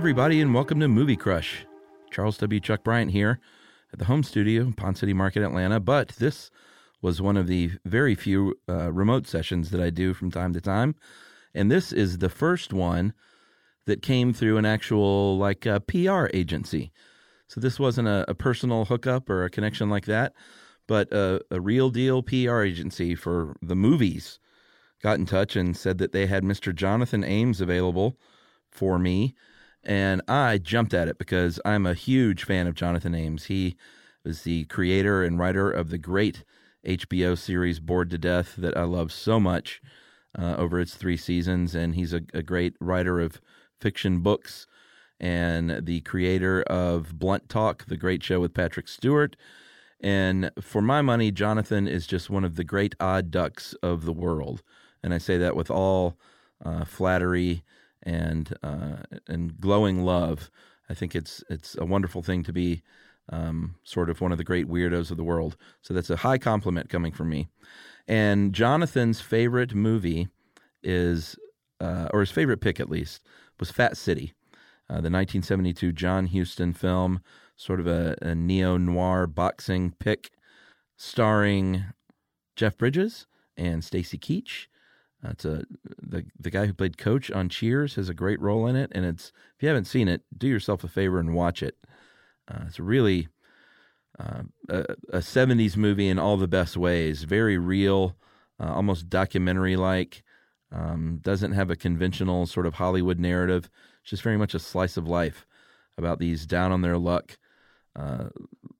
everybody, and welcome to Movie Crush. Charles W. Chuck Bryant here at the home studio in Pond City Market, Atlanta. But this was one of the very few remote sessions that I do from time to time. And this is the first one that came through an actual PR agency. So this wasn't a personal hookup or a connection like that, but a real deal PR agency for the movies got in touch and said that they had Mr. Jonathan Ames available for me. And I jumped at it because I'm a huge fan of Jonathan Ames. He was the creator and writer of the great HBO series Bored to Death that I love so much over its 3 seasons. And he's a great writer of fiction books and the creator of Blunt Talk, the great show with Patrick Stewart. And for my money, Jonathan is just one of the great odd ducks of the world. And I say that with all flattery and glowing love. I think it's a wonderful thing to be sort of one of the great weirdos of the world. So that's a high compliment coming from me. And Jonathan's favorite movie is, or his favorite pick at least, was Fat City, the 1972 John Huston film, sort of a neo-noir boxing pick, starring Jeff Bridges and Stacy Keach. It's the guy who played Coach on Cheers has a great role in it, and if you haven't seen it, do yourself a favor and watch it. It's really a 70s movie in all the best ways, very real, almost documentary-like, doesn't have a conventional sort of Hollywood narrative. It's just very much a slice of life about these down-on-their-luck, kind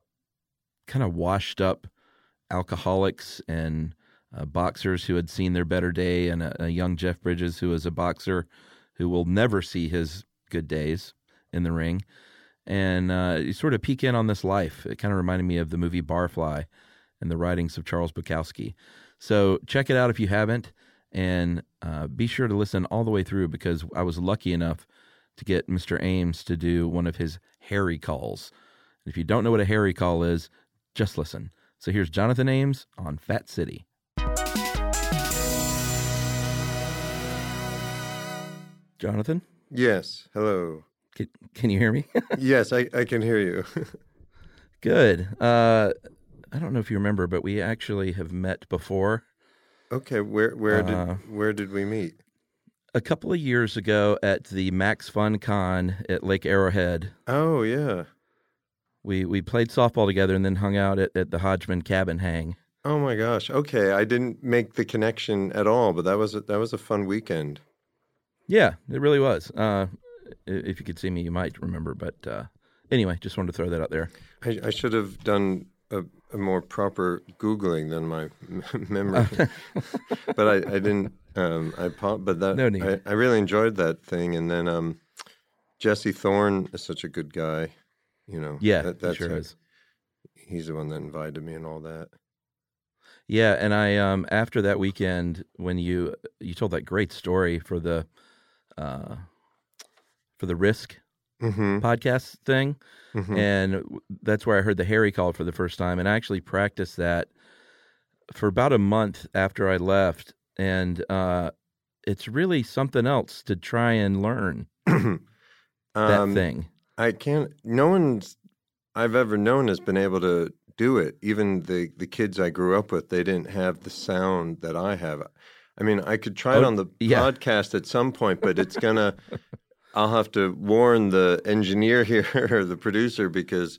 of washed-up alcoholics and boxers who had seen their better day, and a young Jeff Bridges who is a boxer who will never see his good days in the ring. And you sort of peek in on this life. It kind of reminded me of the movie Barfly and the writings of Charles Bukowski. So check it out if you haven't, and be sure to listen all the way through, because I was lucky enough to get Mr. Ames to do one of his Harry calls. If you don't know what a Harry call is, just listen. So here's Jonathan Ames on Fat City. Jonathan? Yes. Hello. Can you hear me? Yes, I can hear you. Good. I don't know if you remember, but we actually have met before. Okay. Where did we meet? A couple of years ago at the Max Fun Con at Lake Arrowhead. Oh, yeah. We played softball together and then hung out at the Hodgman Cabin Hang. Oh my gosh. Okay, I didn't make the connection at all, but that was a fun weekend. Yeah, it really was. If you could see me, you might remember. But anyway, just wanted to throw that out there. I should have done a more proper Googling than my memory. But I didn't. No need. I really enjoyed that thing. And then Jesse Thorne is such a good guy. You know. Yeah, that's sure is. He's the one that invited me and all that. Yeah, and I after that weekend when you told that great story for the Risk podcast thing, and that's where I heard the Harry call for the first time, and I actually practiced that for about a month after I left, and it's really something else to try and learn that thing. No one's I've ever known has been able to do it. Even the kids I grew up with, they didn't have the sound that I have. I mean, I could try it on the podcast at some point, but I'll have to warn the engineer here or the producer because,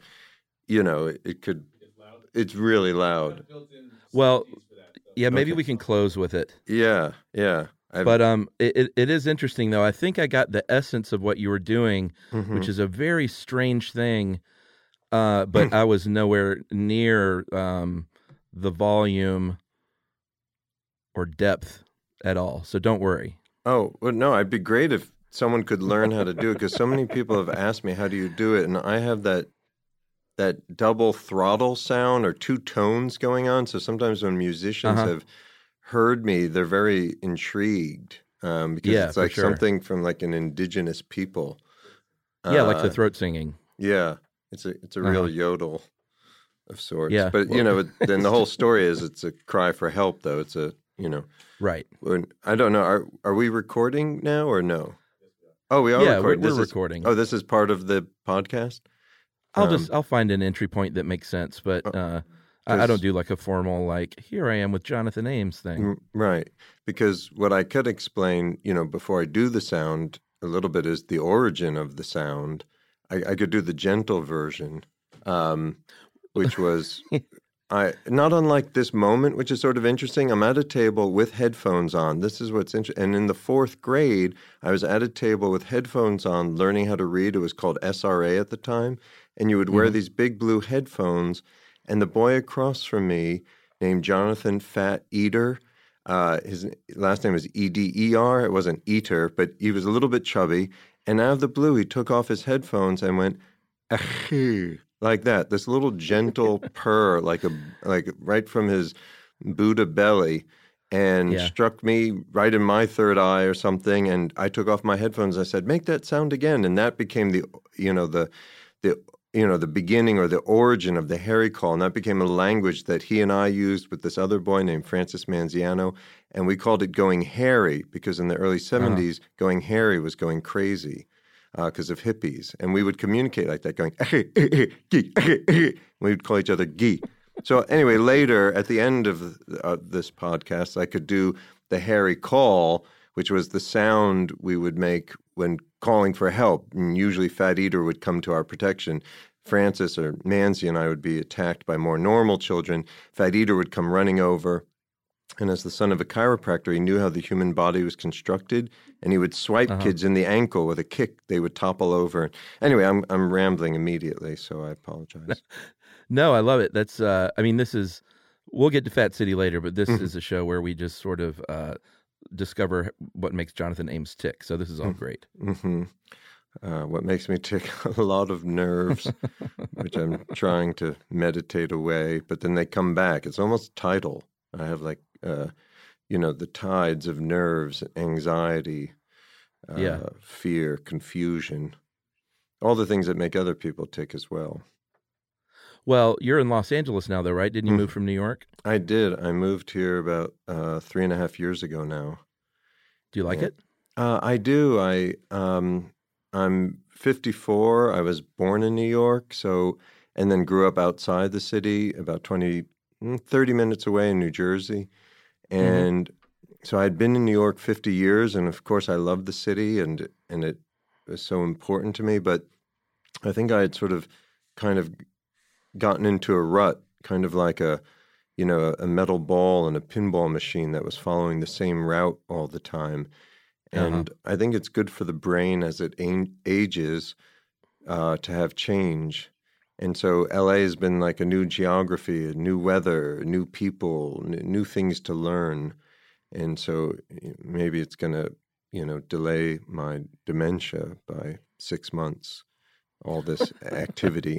it's really loud. Well, yeah, maybe we can close with it. Yeah. But it is interesting, though. I think I got the essence of what you were doing, which is a very strange thing. But I was nowhere near the volume or depth at all. So don't worry. Oh, well, no, it'd be great if someone could learn how to do it, because so many people have asked me, how do you do it? And I have that double throttle sound or 2 tones going on. So sometimes when musicians have heard me, they're very intrigued because it's like something from like an indigenous people. Yeah, like the throat singing. Yeah. It's a real yodel of sorts. Yeah. But, then the whole story is it's a cry for help, though. It's a, Right. I don't know. Are we recording now or no? Oh, we are Yeah, recording. we're recording. Oh, this is part of the podcast? I'll find an entry point that makes sense, but I don't do like a formal, like, here I am with Jonathan Ames thing. Right. Because what I could explain, before I do the sound a little bit is the origin of the sound. I could do the gentle version, which was not unlike this moment, which is sort of interesting. I'm at a table with headphones on. This is what's interesting. And in the 4th grade, I was at a table with headphones on, learning how to read. It was called SRA at the time. And you would wear these big blue headphones. And the boy across from me, named Jonathan Fat Eater, his last name is Eder. It wasn't Eater, but he was a little bit chubby. And out of the blue, he took off his headphones and went, "Achoo," like that. This little gentle purr, like right from his Buddha belly, and struck me right in my third eye or something. And I took off my headphones. I said, "Make that sound again," and that became the beginning or the origin of the Harry call, and that became a language that he and I used with this other boy named Francis Manziano, and we called it going Harry because in the early 70s, going Harry was going crazy because of hippies, and we would communicate like that, going, we would call each other gee. So anyway, later, at the end of this podcast, I could do the Harry call, which was the sound we would make when calling for help. And usually Fat Eater would come to our protection. Francis or Nancy and I would be attacked by more normal children. Fat Eater would come running over. And as the son of a chiropractor, he knew how the human body was constructed, and he would swipe kids in the ankle with a kick. They would topple over. Anyway, I'm rambling immediately, so I apologize. No, I love it. That's, we'll get to Fat City later, but this is a show where we just sort of discover what makes Jonathan Ames tick. So this is all great. Mm-hmm. What makes me tick? A lot of nerves, which I'm trying to meditate away, but then they come back. It's almost tidal. I have the tides of nerves, anxiety, fear, confusion, all the things that make other people tick as well. Well, you're in Los Angeles now, though, right? Didn't you move from New York? I did. I moved here about 3.5 years ago now. Do you like it? I do. I'm 54. I was born in New York, and then grew up outside the city, about 30 minutes away in New Jersey. And so I'd been in New York 50 years, and of course I loved the city, and it was so important to me. But I think I had sort of kind of gotten into a rut, kind of like a metal ball and a pinball machine that was following the same route all the time. And I think it's good for the brain as it ages to have change. And so LA has been like a new geography, a new weather, new people, new things to learn. And so maybe it's going to, delay my dementia by 6 months, all this activity.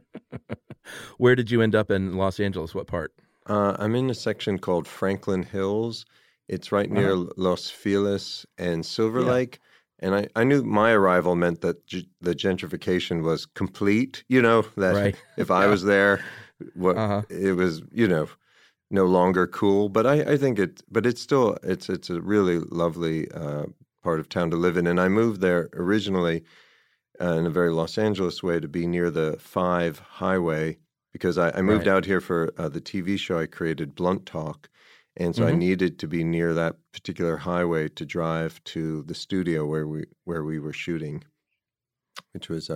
Where did you end up in Los Angeles? What part? I'm in a section called Franklin Hills. It's right near Los Feliz and Silver Lake. And I knew my arrival meant that the gentrification was complete, that if I was there, it was, no longer cool. But I think it's still, it's a really lovely part of town to live in. And I moved there originally in a very Los Angeles way to be near the 5 highway because I moved out here for the TV show I created, Blunt Talk. And so I needed to be near that particular highway to drive to the studio where we were shooting, which was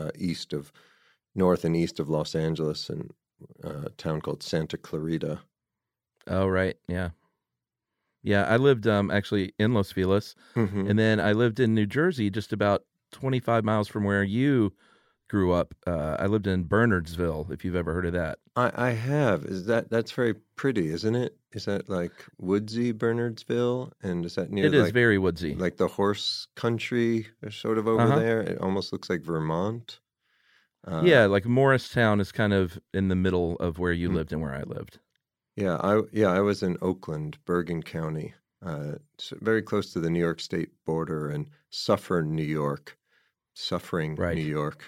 north and east of Los Angeles in a town called Santa Clarita. Oh, right. Yeah. Yeah, I lived actually in Los Feliz, and then I lived in New Jersey, just about 25 miles from where you grew up. I lived in Bernardsville, if you've ever heard of that. I have. That's very pretty, isn't it? Is that like woodsy Bernardsville? And is that near? It is very woodsy. Like the horse country sort of over there? It almost looks like Vermont. Yeah, like Morristown is kind of in the middle of where you lived and where I lived. Yeah, I was in Oakland, Bergen County, very close to the New York State border, and Suffern, New York. Suffering, New York.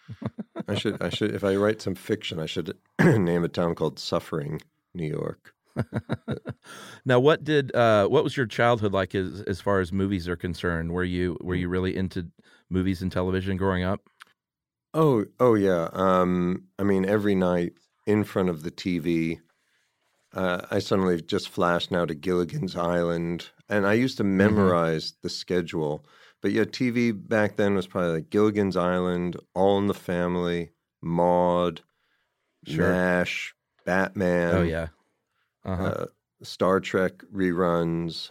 I should if I write some fiction, I should name a town called Suffering, New York. Now, what was your childhood like as far as movies are concerned? Were you really into movies and television growing up? Oh yeah. I mean, every night in front of the TV, I suddenly just flashed now to Gilligan's Island, and I used to Hmm. memorize the schedule. But yeah, TV back then was probably like Gilligan's Island, All in the Family, Maude, Sure. MASH, Oh Batman, yeah. Uh-huh. uh, Star Trek reruns.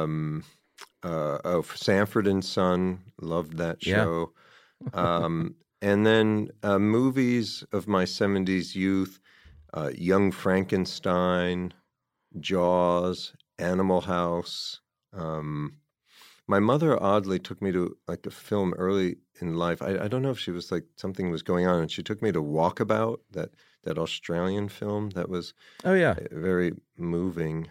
Sanford and Son, loved that Yeah. show. And then movies of my 70s youth, Young Frankenstein, Jaws, Animal House. Um, my mother oddly took me to like a film early in life. I don't know if she was like something was going on, and she took me to Walkabout, that Australian film that was Oh yeah. very moving.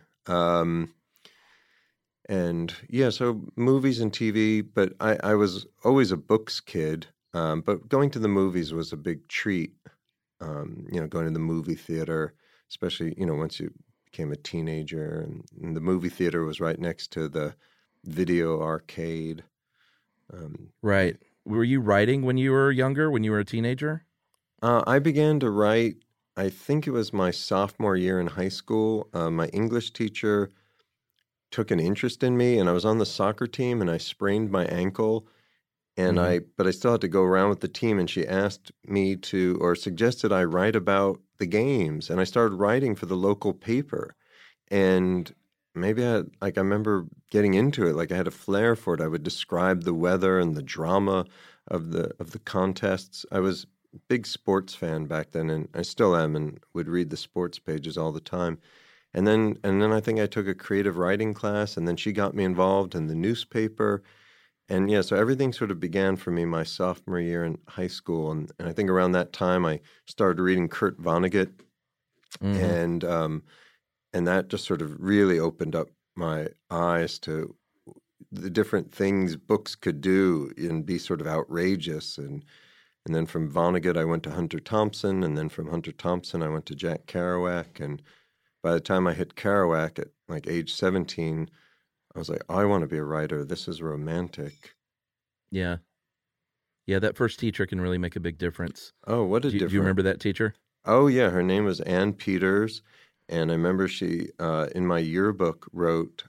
And yeah, so movies and TV, but I was always a books kid. But going to the movies was a big treat. Going to the movie theater, especially, once you became a teenager, and the movie theater was right next to the video arcade. Um, Right. Were you writing when you were younger, when you were a teenager? I began to write, I think it was my sophomore year in high school. My English teacher took an interest in me, and I was on the soccer team, and I sprained my ankle. Hmm. But I still had to go around with the team, and she asked me to, or suggested I write about the games, and I started writing for the local paper. And maybe I remember getting into it, like I had a flair for it. I would describe the weather and the drama of the contests. I was a big sports fan back then, and I still am, and would read the sports pages all the time. And then I think I took a creative writing class, and then she got me involved in the newspaper. And yeah, so everything sort of began for me my sophomore year in high school, and I think around that time I started reading Kurt Vonnegut, Hmm. and and that just sort of really opened up my eyes to the different things books could do and be sort of outrageous. And then from Vonnegut I went to Hunter Thompson, and then from Hunter Thompson I went to Jack Kerouac, and by the time I hit Kerouac at like age 17, I was like, I want to be a writer. This is romantic. Yeah. Yeah, that first teacher can really make a big difference. Oh, what a Do you difference. remember that teacher? Oh, yeah. Her name was Ann Peters. And I remember she, in my yearbook, wrote,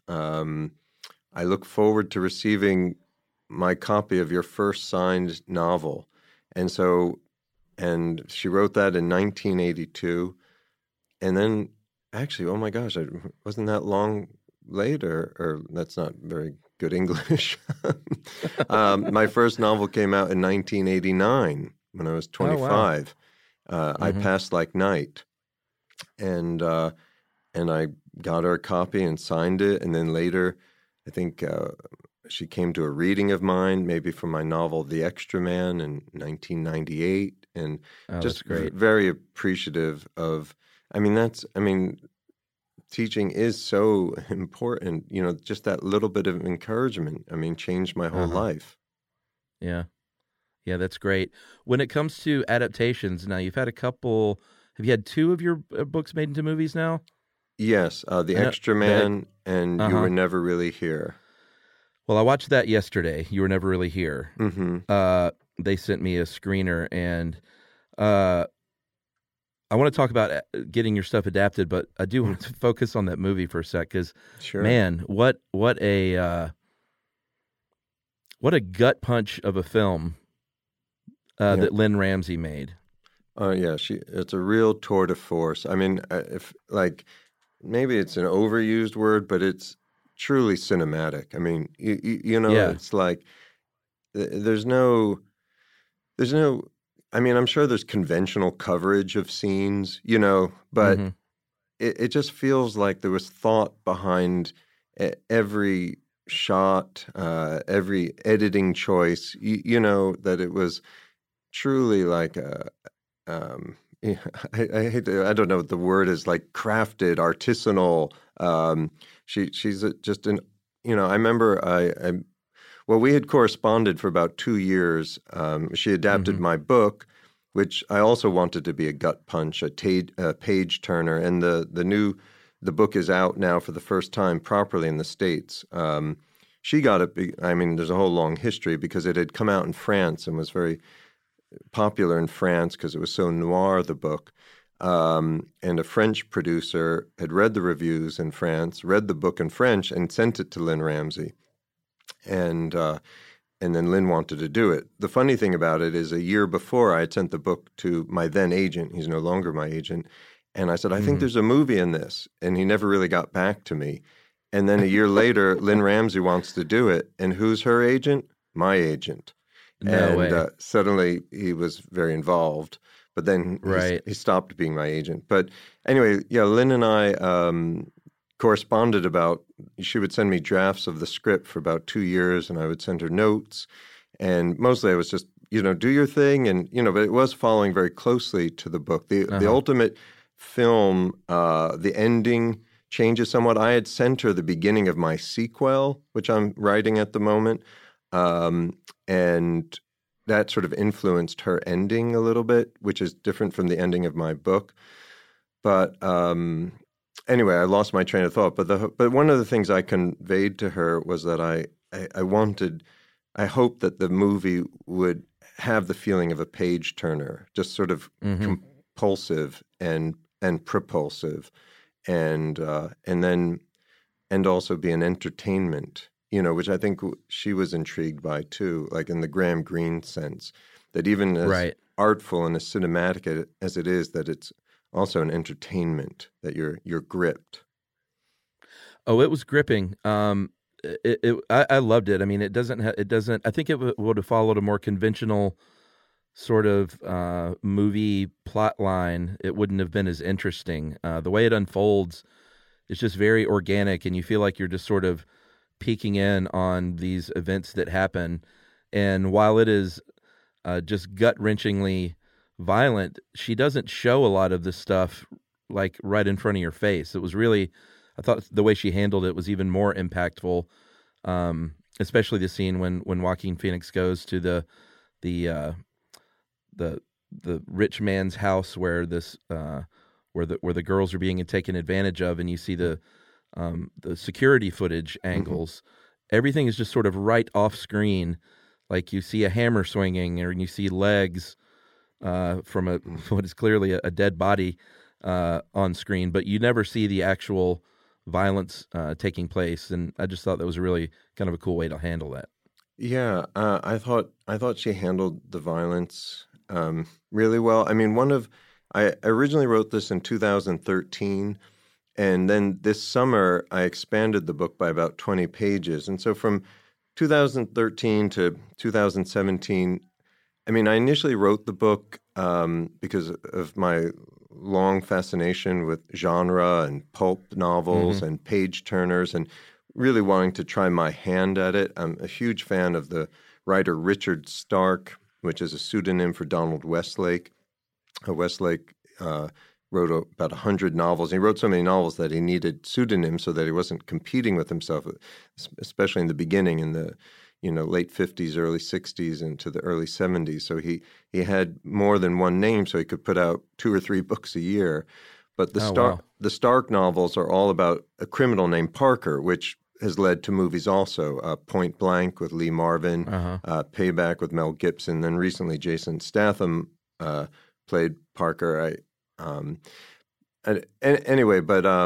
I look forward to receiving my copy of your first signed novel. And so, and she wrote that in 1982. And then, actually, oh my gosh, it wasn't that long later, or that's not very good English. My first novel came out in 1989 when I was Oh wow. 25. I Hmm. Passed Like Night, and I got her a copy and signed it. And then later, I think she came to a reading of mine, maybe from my novel The Extra Man in 1998, and Oh, that's just great. very appreciative of. I mean, teaching is so important. Just that little bit of encouragement. I mean, changed my whole Uh-huh. life. Yeah. Yeah, that's great. When it comes to adaptations, now you've had a couple. Have you had two of your books made into movies now? Yes, The I know Extra that. Man and You Uh-huh. Were Never Really Here. Well, I watched that yesterday. You were never really here. Mm-hmm. They sent me a screener, and uh, I want to talk about getting your stuff adapted, but I do want to focus on that movie for a sec because, Sure. man, what a gut punch of a film Yeah. that Lynn Ramsey made. Oh yeah, it's a real tour de force. I mean, if like maybe it's an overused word, but it's truly cinematic. I mean, Yeah. it's like there's no. I mean, I'm sure there's conventional coverage of scenes, but Hmm. it just feels like there was thought behind every shot, every editing choice. That it was truly like a yeah, I hate to, I don't know what the word is, like crafted, artisanal. She's just an, I remember well, we had corresponded for about 2 years. She adapted Hmm. my book, which I also wanted to be a gut punch, a page turner, and the new the book is out now for the first time properly in the States. She got it. I mean, there's a whole long history because it had come out in France and was very popular in France because it was so noir, the book. And a French producer had read the reviews in France, read the book in French, and sent it to Lynn Ramsey. And then Lynn wanted to do it. The funny thing about it is a year before I had sent the book to my then agent. He's no longer my agent. And I said, I think there's a movie in this. And he never really got back to me. And then a year later, Lynn Ramsey wants to do it. And who's her agent? My agent. No way. Suddenly he was very involved. But then he stopped being my agent. But anyway, yeah, Lynn and I corresponded about, she would send me drafts of the script for about 2 years, and I would send her notes. And mostly I was just, do your thing. And, but it was following very closely to the book. The ultimate film, the ending changes somewhat. I had sent her the beginning of my sequel, which I'm writing at the moment. And that sort of influenced her ending a little bit, which is different from the ending of my book. But anyway, I lost my train of thought. But one of the things I conveyed to her was that I hoped that the movie would have the feeling of a page turner, just sort of compulsive and propulsive, and also be an entertainment. Which I think she was intrigued by too, like in the Graham Greene sense, that even as artful and as cinematic as it is, that it's also an entertainment, that you're gripped. Oh, it was gripping. I loved it. I mean, it doesn't. I think it would have followed a more conventional sort of movie plot line. It wouldn't have been as interesting. The way it unfolds is just very organic, and you feel like you're just sort of peeking in on these events that happen. And while it is just gut-wrenchingly violent, she doesn't show a lot of this stuff like right in front of your face. It was really, I thought the way she handled it was even more impactful, especially the scene when Joaquin Phoenix goes to the rich man's house where where the girls are being taken advantage of, and you see the security footage angles. Everything is just sort of right off screen. Like you see a hammer swinging, or you see legs from what is clearly a dead body on screen, but you never see the actual violence taking place. And I just thought that was a really kind of a cool way to handle that. Yeah, I thought she handled the violence really well. I mean, I originally wrote this in 2013. And then this summer, I expanded the book by about 20 pages. And so from 2013 to 2017, I mean, I initially wrote the book because of my long fascination with genre and pulp novels and page turners, and really wanting to try my hand at it. I'm a huge fan of the writer Richard Stark, which is a pseudonym for Donald Westlake. Westlake wrote about 100 novels. He wrote so many novels that he needed pseudonyms so that he wasn't competing with himself, especially in the beginning, in the late 50s, early 60s, into the early 70s. So he had more than one name, so he could put out 2 or 3 books a year. But the Stark novels are all about a criminal named Parker, which has led to movies also. Point Blank with Lee Marvin, Payback with Mel Gibson, then recently Jason Statham played Parker. Anyway,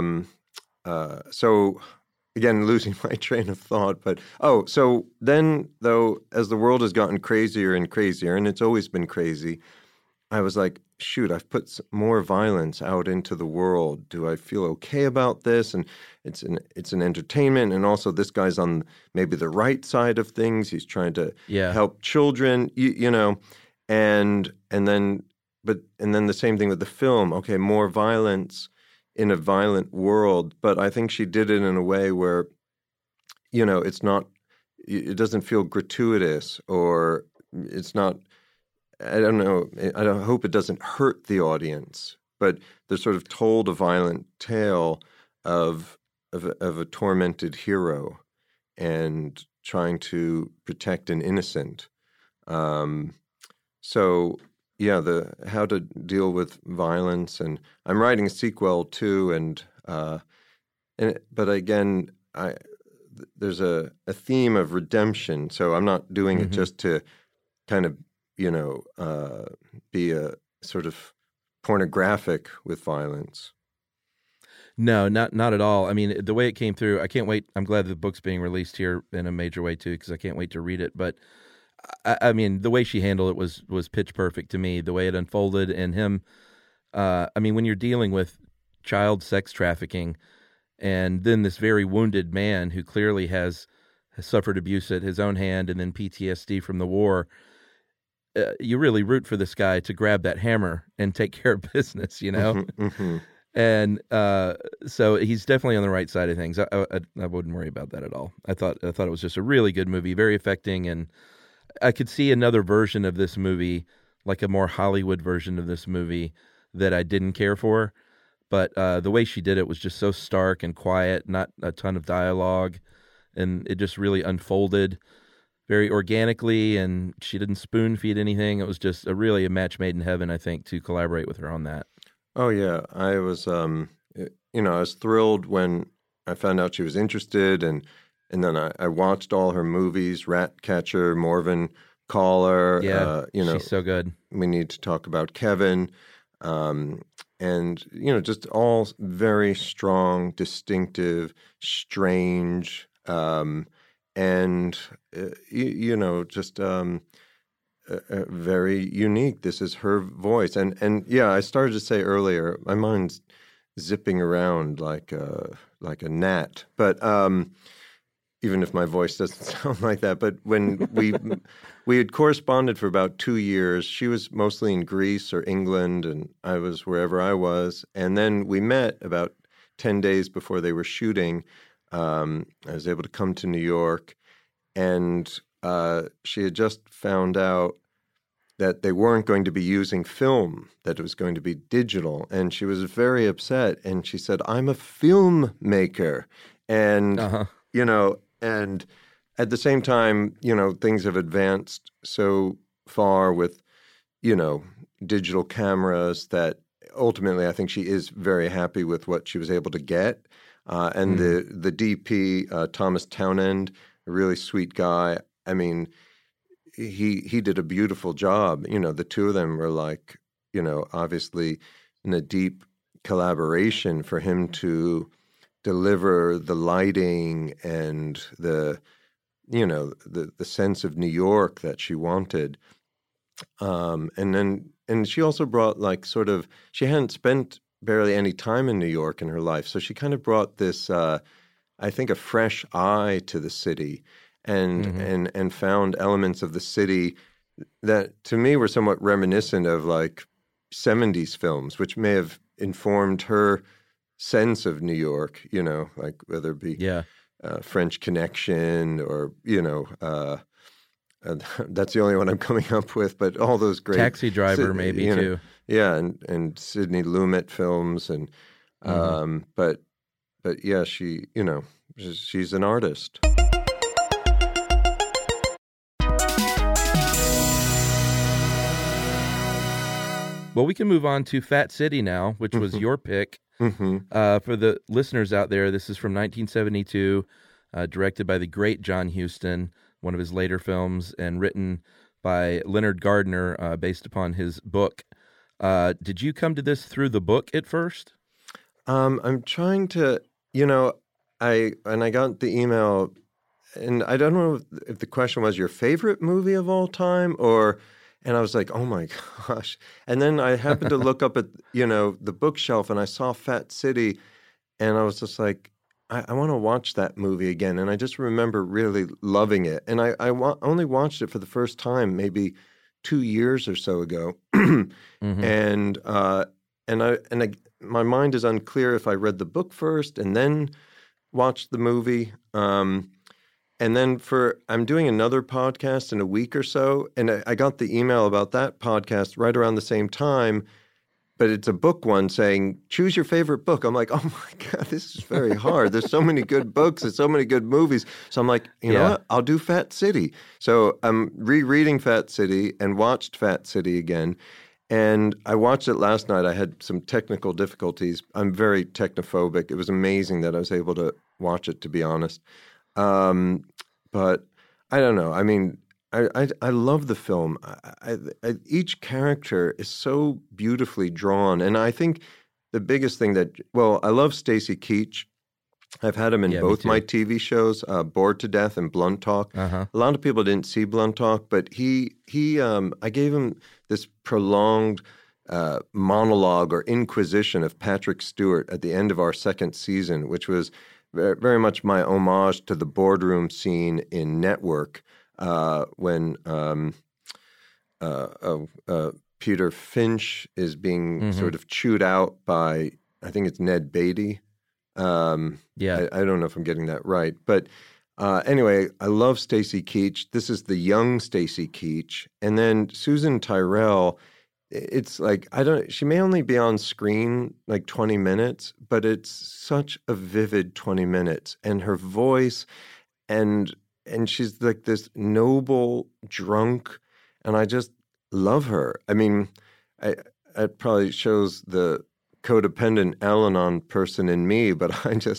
so again, losing my train of thought, but so then though, as the world has gotten crazier and crazier, and it's always been crazy, I was like, shoot, I've put more violence out into the world. Do I feel okay about this? And it's an entertainment, and also this guy's on maybe the right side of things. He's trying to help children, and then the same thing with the film. Okay, more violence in a violent world, but I think she did it in a way where, it doesn't feel gratuitous, or it's not. I don't know. I hope it doesn't hurt the audience, but they're sort of told a violent tale of a tormented hero and trying to protect an innocent. So. Yeah, how to deal with violence, and I'm writing a sequel too, and but again, there's a theme of redemption. So I'm not doing it just to kind of, be a sort of pornographic with violence. No, not at all. I mean, the way it came through, I can't wait. I'm glad the book's being released here in a major way too, because I can't wait to read it. But I mean, the way she handled it was pitch perfect to me. The way it unfolded, and him. I mean, when you're dealing with child sex trafficking, and then this very wounded man who clearly has suffered abuse at his own hand, and then PTSD from the war. You really root for this guy to grab that hammer and take care of business, And so he's definitely on the right side of things. I wouldn't worry about that at all. I thought it was just a really good movie, very affecting, and I could see another version of this movie, like a more Hollywood version of this movie, that I didn't care for. But the way she did it was just so stark and quiet, not a ton of dialogue, and it just really unfolded very organically, and she didn't spoon feed anything. It was just really a match made in heaven, I think, to collaborate with her on that. Oh yeah, I was, I was thrilled when I found out she was interested, and then I watched all her movies: Ratcatcher, Morven Caller. Yeah, she's so good. We Need to Talk About Kevin, and just all very strong, distinctive, strange. And just very unique. This is her voice, and yeah, I started to say earlier, my mind's zipping around like a gnat. But even if my voice doesn't sound like that, but when we had corresponded for about 2 years, she was mostly in Greece or England, and I was wherever I was, and then we met about 10 days before they were shooting. I was able to come to New York, and she had just found out that they weren't going to be using film, that it was going to be digital, and she was very upset, and she said, "I'm a filmmaker," and, and at the same time, things have advanced so far with, digital cameras that ultimately I think she is very happy with what she was able to get. And the DP, Thomas Townend, a really sweet guy. I mean, he did a beautiful job. The two of them were like, obviously in a deep collaboration for him to deliver the lighting and the sense of New York that she wanted. And she also brought she hadn't spent barely any time in New York in her life. So she kind of brought this, I think, a fresh eye to the city and found elements of the city that to me were somewhat reminiscent of 70s films, which may have informed her sense of New York, whether it be French Connection or, that's the only one I'm coming up with, but all those great Taxi Driver maybe too. Yeah, and Sidney Lumet films, and but yeah, she's an artist. Well, we can move on to Fat City now, which was your pick. For the listeners out there, this is from 1972, directed by the great John Huston, one of his later films, and written by Leonard Gardner, based upon his book. Did you come to this through the book at first? I'm trying to, I got the email, and I don't know if the question was your favorite movie of all time, and I was like, oh my gosh. And then I happened to look up at, the bookshelf, and I saw Fat City, and I was just like, I want to watch that movie again. And I just remember really loving it. And I only watched it for the first time maybe 2 years or so ago. And my mind is unclear if I read the book first and then watched the movie. And then I'm doing another podcast in a week or so, and I got the email about that podcast right around the same time, but it's a book one saying, choose your favorite book. I'm like, oh my God, this is very hard. There's so many good books and so many good movies. So I'm like, you know what? I'll do Fat City. So I'm rereading Fat City and watched Fat City again. And I watched it last night. I had some technical difficulties. I'm very technophobic. It was amazing that I was able to watch it, to be honest. But I don't know. I mean, I love the film. Each character is so beautifully drawn. And I think the biggest thing I love Stacy Keach. I've had him in both my TV shows, Bored to Death and Blunt Talk. Uh-huh. A lot of people didn't see Blunt Talk, but I gave him this prolonged monologue or inquisition of Patrick Stewart at the end of our second season, which was very much my homage to the boardroom scene in Network when Peter Finch is being sort of chewed out by, I think it's Ned Beatty. I don't know if I'm getting that right, but anyway, I love Stacy Keach. This is the young Stacy Keach, and then Susan Tyrrell. It's like she may only be on screen like 20 minutes, but it's such a vivid 20 minutes, and her voice, and she's like this noble drunk, and I just love her. I mean, it probably shows the codependent Al-Anon person in me, but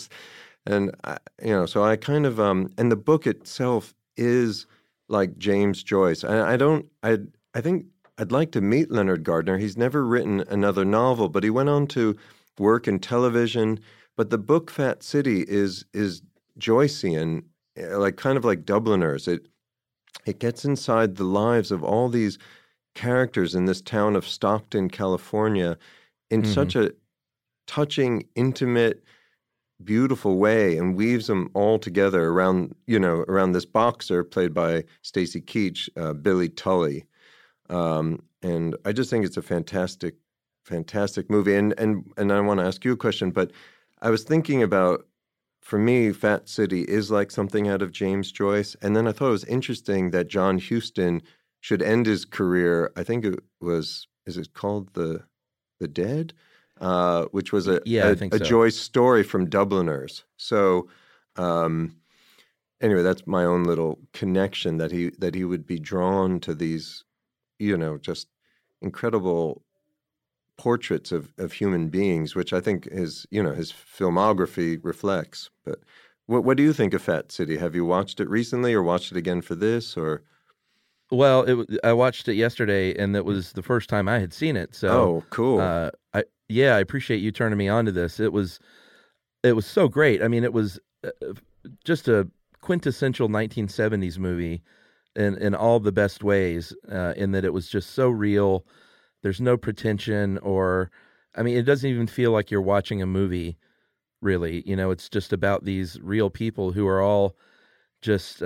so I kind of, and the book itself is like James Joyce. I think I'd like to meet Leonard Gardner. He's never written another novel, but he went on to work in television. But the book Fat City is Joycean, like kind of like Dubliners. It gets inside the lives of all these characters in this town of Stockton, California, in such a touching, intimate, beautiful way, and weaves them all together around this boxer played by Stacy Keach, Billy Tully. And I just think it's a fantastic, fantastic movie. And I want to ask you a question, but I was thinking about, for me, Fat City is like something out of James Joyce. And then I thought it was interesting that John Huston should end his career. I think it was, is it called The Dead? Which was a Joyce story from Dubliners. So anyway, that's my own little connection that he would be drawn to these, just incredible portraits of human beings, which I think his filmography reflects. But what do you think of Fat City? Have you watched it recently or watched it again for this, or? Well, I watched it yesterday, and that was the first time I had seen it. So, cool. I appreciate you turning me on to this. It was so great. I mean, it was just a quintessential 1970s movie in all the best ways, in that it was just so real. There's no pretension it doesn't even feel like you're watching a movie, really. It's just about these real people who are all just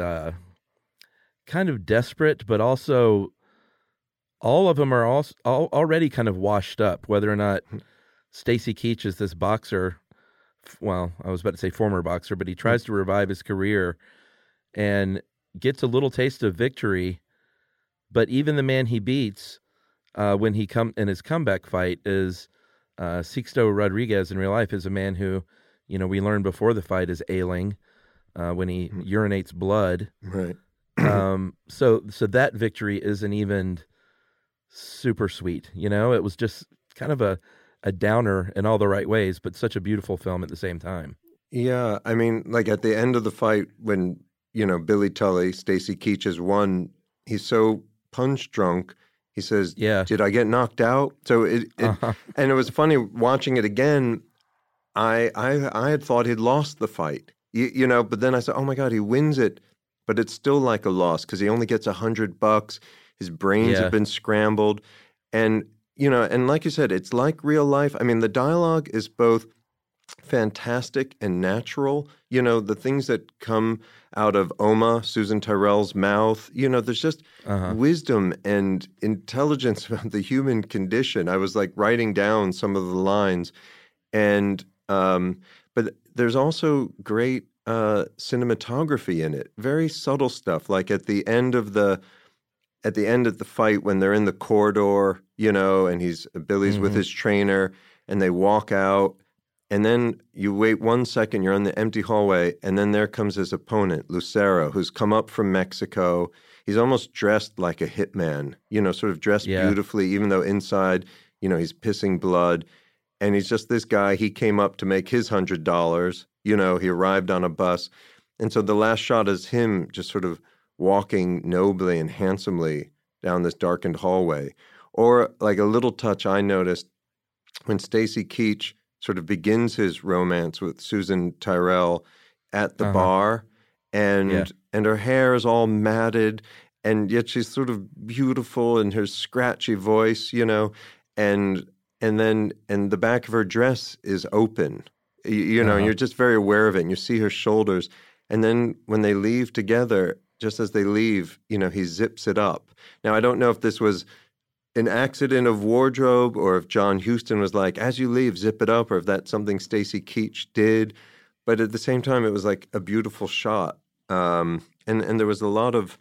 kind of desperate, but also all of them are already kind of washed up, whether or not Stacy Keach is this boxer. Well, I was about to say former boxer, but he tries to revive his career and gets a little taste of victory. But even the man he beats when he in his comeback fight is Sixto Rodriguez in real life, is a man who, we learned before the fight is ailing when he urinates blood. Right. So that victory isn't even super sweet. It was just kind of a downer in all the right ways, but such a beautiful film at the same time. Yeah, I mean, like at the end of the fight when, Billy Tully, Stacy Keach has won, he's so punch drunk, he says, "Yeah, did I get knocked out?" So and it was funny watching it again. I had thought he'd lost the fight, but then I said, "Oh my God, he wins it," but it's still like a loss because he only gets $100. His brains have been scrambled, and and like you said, it's like real life. I mean, the dialogue is both fantastic and natural. The things that come out of Oma, Susan Tyrrell's mouth, there's just wisdom and intelligence about the human condition. I was like writing down some of the lines, and but there's also great cinematography in it. Very subtle stuff, like at the end of the fight when they're in the corridor, and Billy's with his trainer, and they walk out. And then you wait 1 second, you're in the empty hallway, and then there comes his opponent, Lucero, who's come up from Mexico. he's almost dressed like a hitman, sort of dressed beautifully, even though inside, he's pissing blood. And he's just this guy. He came up to make his $100. He arrived on a bus. And so the last shot is him just sort of walking nobly and handsomely down this darkened hallway. Or like a little touch I noticed when Stacy Keach sort of begins his romance with Susan Tyrrell at the bar, and her hair is all matted, and yet she's sort of beautiful in her scratchy voice, and the back of her dress is open, and you're just very aware of it, and you see her shoulders. And then when they leave together, just as they leave, he zips it up. Now, I don't know if this was an accident of wardrobe or if John Huston was like, as you leave, zip it up, or if that's something Stacy Keach did. But at the same time, it was like a beautiful shot. And there was a lot of,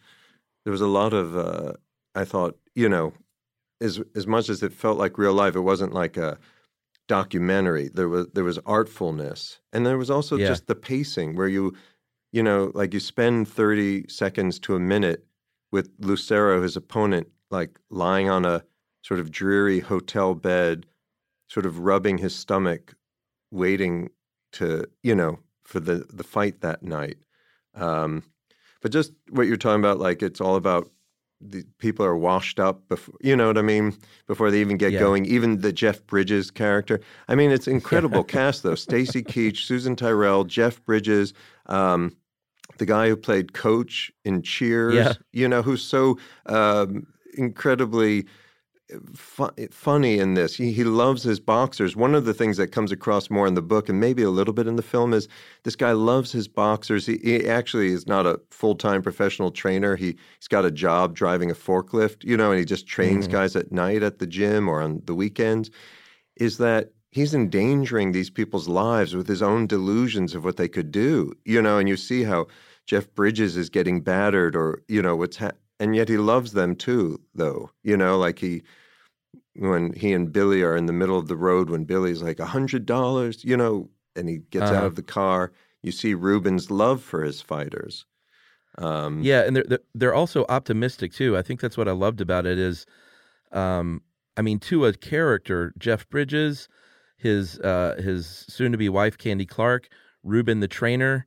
I thought, as much as it felt like real life, it wasn't like a documentary. There was artfulness. And there was also just the pacing where you spend 30 seconds to a minute with Lucero, his opponent, like lying on a sort of dreary hotel bed, sort of rubbing his stomach, waiting to, for the fight that night. But just what you're talking about, like it's all about the people are washed up before, you know what I mean? Before they even get going. Even the Jeff Bridges character. I mean, it's incredible cast though. Stacy Keach, Susan Tyrrell, Jeff Bridges, the guy who played Coach in Cheers, who's so incredibly funny in this. He loves his boxers. One of the things that comes across more in the book and maybe a little bit in the film is this guy loves his boxers. He actually is not a full-time professional trainer. He's got a job driving a forklift, and he just trains guys at night at the gym or on the weekends. Is that he's endangering these people's lives with his own delusions of what they could do, and you see how Jeff Bridges is getting battered or, and yet he loves them too, though, like when he and Billy are in the middle of the road, when Billy's like $100, and he gets out of the car, you see Ruben's love for his fighters. And they're also optimistic too. I think that's what I loved about it is, to a character, Jeff Bridges, his soon-to-be wife, Candy Clark, Ruben the trainer,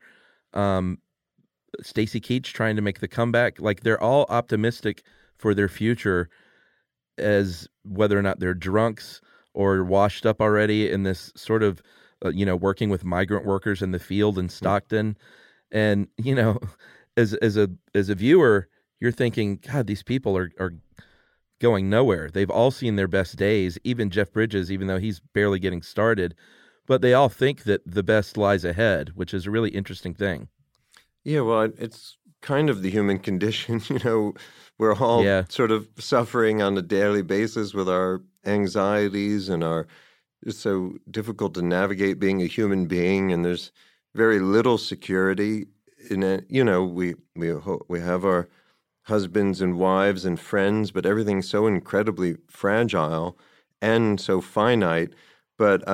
Stacy Keach trying to make the comeback, like they're all optimistic for their future, as whether or not they're drunks or washed up already in this sort of, working with migrant workers in the field in Stockton. And, as a viewer, you're thinking, God, these people are going nowhere. They've all seen their best days, even Jeff Bridges, even though he's barely getting started. But they all think that the best lies ahead, which is a really interesting thing. Yeah, well, it's kind of the human condition. We're all sort of suffering on a daily basis with our anxieties and it's so difficult to navigate being a human being, and there's very little security in it. We have our husbands and wives and friends, but everything's so incredibly fragile and so finite. But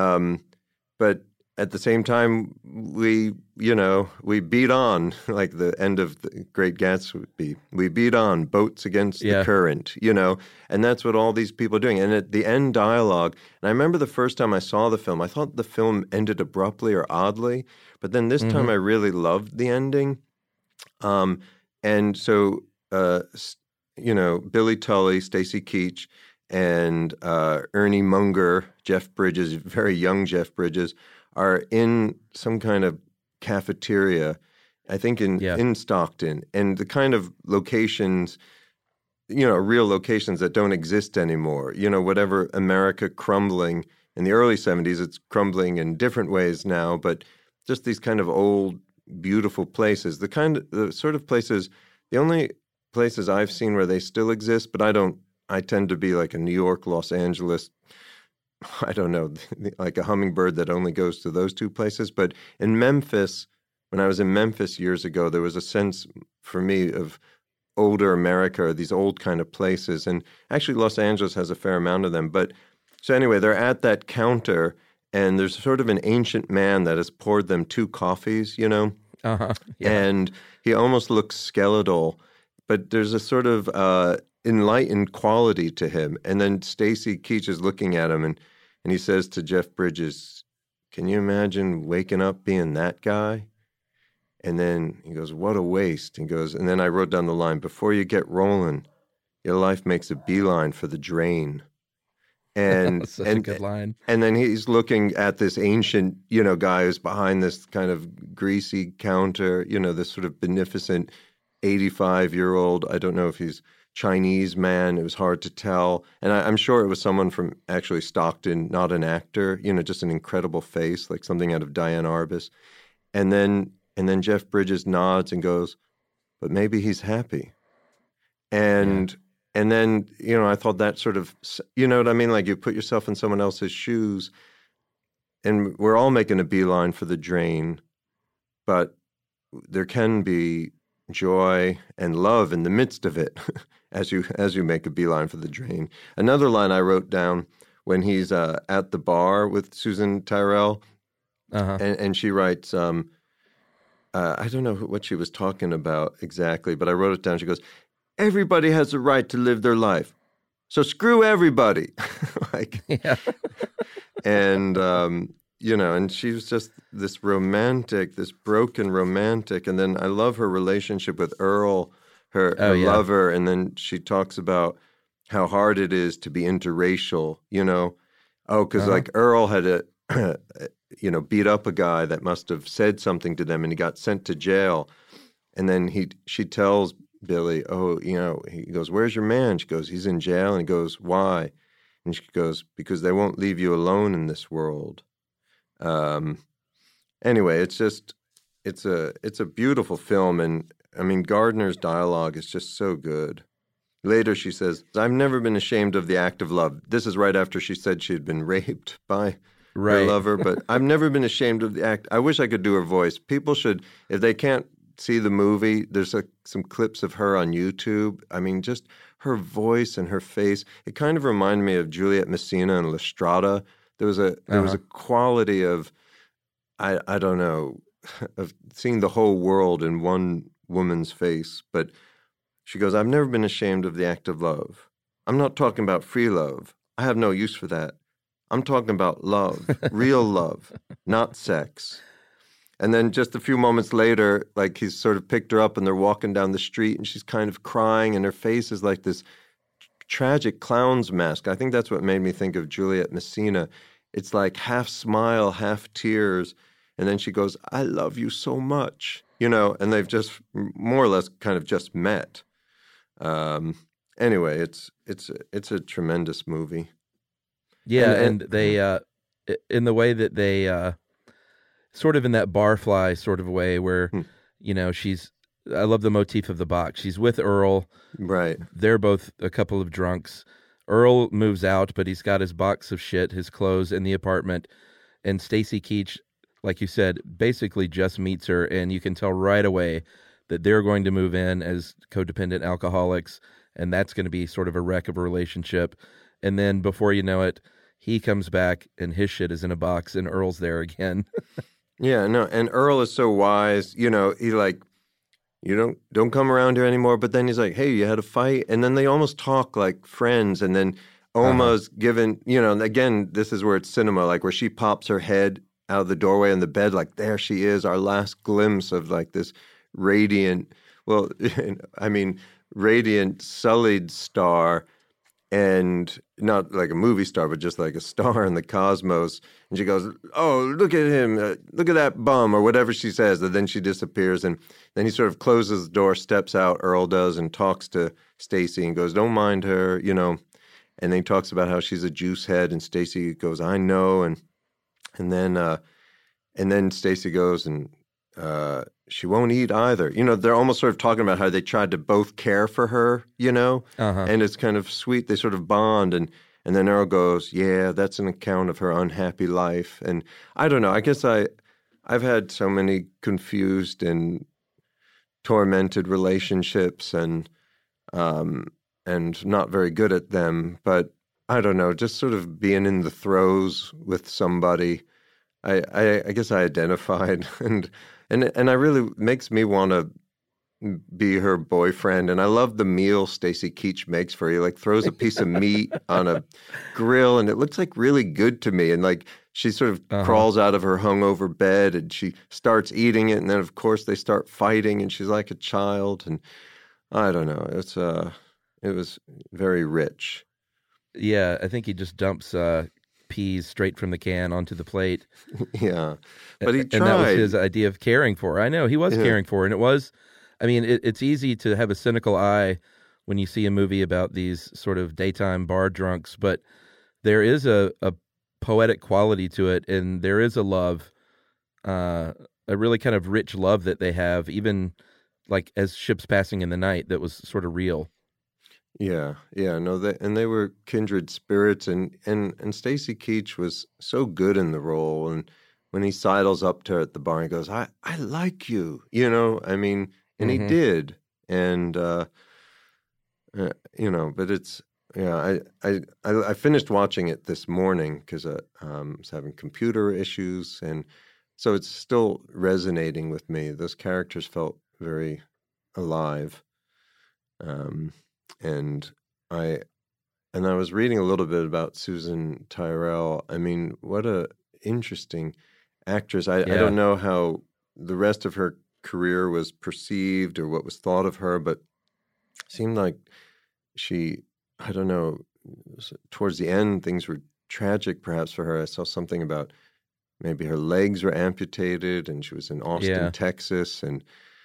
at the same time, we beat on, like the end of the Great Gatsby. We beat on, boats against the current, and that's what all these people are doing. And at the end dialogue, and I remember the first time I saw the film, I thought the film ended abruptly or oddly, but then this time I really loved the ending. And so, Billy Tully, Stacy Keach, and Ernie Munger, Jeff Bridges, very young Jeff Bridges, are in some kind of cafeteria, I think in Stockton, and the kind of locations, real locations that don't exist anymore. Whatever America crumbling in the early 70s, it's crumbling in different ways now, but just these kind of old, beautiful places, the sort of places, the only places I've seen where they still exist, but I tend to be like a New York, Los Angeles, I don't know, like a hummingbird that only goes to those two places. But in Memphis, when I was in Memphis years ago, there was a sense for me of older America, these old kind of places. And actually Los Angeles has a fair amount of them. But so anyway, they're at that counter, and there's sort of an ancient man that has poured them 2 coffees, And he almost looks skeletal, but there's a sort of enlightened quality to him. And then Stacy Keach is looking at him, and he says to Jeff Bridges, "Can you imagine waking up being that guy?" And then he goes, "What a waste." He goes, and then I wrote down the line, "Before you get rolling, your life makes a beeline for the drain." And Such a good line. And then he's looking at this ancient, guy who's behind this kind of greasy counter, this sort of beneficent 85-year-old. I don't know if he's Chinese man. It was hard to tell. And I'm sure it was someone from actually Stockton, not an actor, just an incredible face, like something out of Diane Arbus. And then Jeff Bridges nods and goes, "But maybe he's happy." And then, I thought that sort of, you know what I mean? Like you put yourself in someone else's shoes, and we're all making a beeline for the drain, but there can be joy and love in the midst of it as you make a beeline for the drain. Another line I wrote down when he's at the bar with Susan Tyrrell, and she writes, I don't know what she was talking about exactly, but I wrote it down. She goes, "Everybody has a right to live their life, so screw everybody." And and she was just this romantic, this broken romantic. And then I love her relationship with Earl, her lover. And then she talks about how hard it is to be interracial, because like Earl had beat up a guy that must have said something to them, and he got sent to jail. And then she tells Billy, he goes, "Where's your man?" She goes, "He's in jail." And he goes, "Why?" And she goes, "Because they won't leave you alone in this world." Anyway, it's a beautiful film. And I mean, Gardner's dialogue is just so good. Later she says, "I've never been ashamed of the act of love." This is right after she said she had been raped by her lover, but "I've never been ashamed of the act." I wish I could do her voice. People should, if they can't see the movie, there's some clips of her on YouTube. I mean, just her voice and her face. It kind of reminded me of Juliet Messina and Lestrada. There was a quality of, I don't know, of seeing the whole world in one woman's face. But she goes, "I've never been ashamed of the act of love. I'm not talking about free love. I have no use for that. I'm talking about love, real love, not sex." And then just a few moments later, like he's sort of picked her up and they're walking down the street and she's kind of crying and her face is like this tragic clown's mask. I think that's what made me think of Juliet Messina. It's like half smile, half tears. And then she goes, "I love you so much," and they've just more or less kind of just met. Anyway, it's a tremendous movie. Yeah, and they, in the way that they, sort of in that barfly sort of way where, I love the motif of the box. She's with Earl. Right. They're both a couple of drunks. Earl moves out, but he's got his box of shit, his clothes in the apartment. And Stacy Keach, like you said, basically just meets her, and you can tell right away that they're going to move in as codependent alcoholics, and that's going to be sort of a wreck of a relationship. And then before you know it, he comes back, and his shit is in a box, and Earl's there again. Yeah, no, and Earl is so wise. He like, "You don't come around here anymore." But then he's like, "Hey, you had a fight," and then they almost talk like friends. And then Oma's given, again, this is where it's cinema, like where she pops her head out of the doorway in the bed, like there she is, our last glimpse of like this radiant, radiant, sullied star. And not like a movie star, but just like a star in the cosmos. And she goes, "Oh, look at him. Look at that bum," or whatever she says. And then she disappears. And then he sort of closes the door, steps out, Earl does, and talks to Stacy and goes, "Don't mind her," And then he talks about how she's a juice head. And Stacy goes, "I know." And then Stacy goes, and she won't eat either. They're almost sort of talking about how they tried to both care for her, and it's kind of sweet. They sort of bond, and then Earl goes, "Yeah, that's an account of her unhappy life." And I don't know. I guess I've had so many confused and tormented relationships, and not very good at them. But I don't know, just sort of being in the throes with somebody, I guess I identified, and I really makes me want to be her boyfriend. And I love the meal Stacy Keach makes for you. Like throws a piece of meat on a grill, and it looks like really good to me. And like she sort of crawls out of her hungover bed and she starts eating it, and then of course they start fighting, and she's like a child. And I don't know. It was very rich. Yeah, I think he just dumps peas straight from the can onto the plate. Yeah, but he tried. And that was his idea of caring for her. I know, he was caring for her, and it was, I mean, it's easy to have a cynical eye when you see a movie about these sort of daytime bar drunks, but there is a poetic quality to it, and there is a love, a really kind of rich love that they have, even like as ships passing in the night, that was sort of real. Yeah, no, they were kindred spirits, and Stacy Keach was so good in the role, and when he sidles up to her at the bar, he goes, "I like you," I mean, and he did, and but it's I finished watching it this morning because I was having computer issues, and so it's still resonating with me. Those characters felt very alive. And I was reading a little bit about Susan Tyrrell. I mean, what a interesting actress. I don't know how the rest of her career was perceived or what was thought of her, but it seemed like I don't know, towards the end things were tragic perhaps for her. I saw something about maybe her legs were amputated and she was in Austin, Texas, and